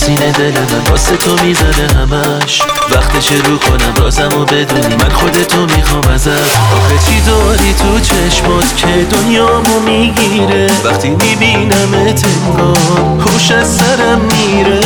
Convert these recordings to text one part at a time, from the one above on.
سینه دل من واسه تو میزنه همش. وقتش رو کنم رازمو بدونی من خودتو میخوام ازت. آخه چی داری تو چشمات که دنیامو میگیره؟ وقتی میبینمت انگار هوش از سرم میره.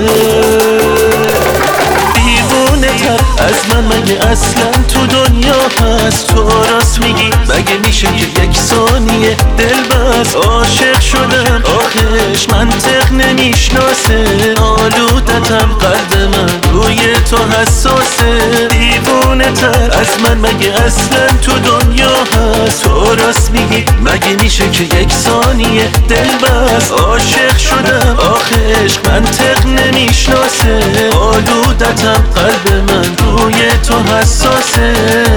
دیوونه تر از من مگه اصلا تو دنیا هست؟ تو راست میگی مگه میشه که یک ثانیه دل بس عاشق شدم؟ آخش منطق نمیشناسه، آلودتم قلب من روی تو حساسه. دیوونه تر از من مگه اصلا تو دنیا هست؟ تو راست میگی مگه میشه که یک ثانیه دل بس عاشق شدم؟ آخش منطق نمیشناسه، آلودتم قلب من روی تو حساسه.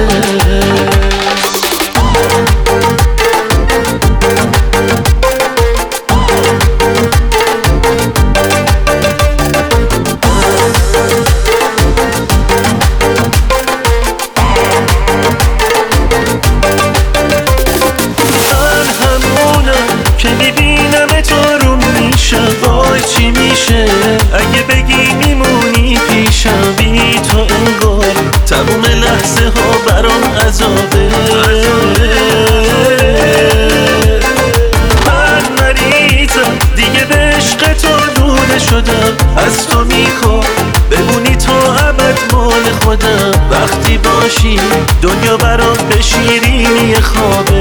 چی میشه اگه بگی میمونی پیشم؟ بی تو انگار تموم لحظه ها برام عذابه. من مریضم دیگه به عشق تو دوده شدم. از تو میخوام بمونی تو ابد مال خودم. وقتی باشی دنیا برام به شیرینی خوابه.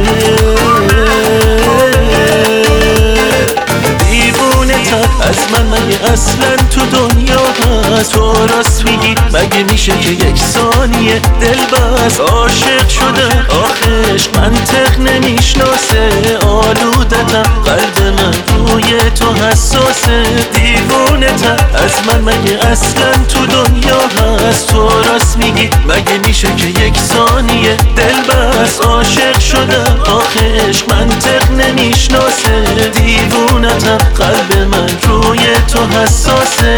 از من مگه اصلا تو دنیا هست؟ تو راست میگی مگه میشه که یک ثانیه دل بس عاشق شدم؟ آخش منطق نمیشناسه، آلودتم قلب من روی تو حساسه. دیوونه تر از من مگه اصلا تو دنیا هست؟ تو راست میگی مگه میشه که یک ثانیه دل بس عاشق شدم؟ آخش منطق نمیشناسه، دیوونتم قلب من روی تو حساسه.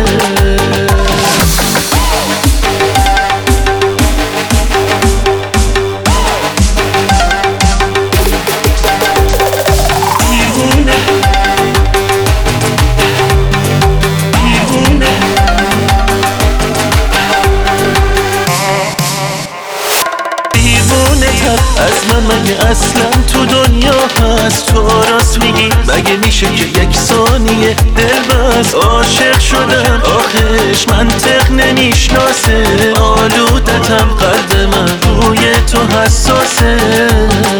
از من مگه اصلا تو دنیا هست؟ تو راست میگی مگه میشه که یک ثانیه دل بس عاشق شدم؟ آخش منطق نمیشناسه، آلودتم قلب من روی تو حساسه.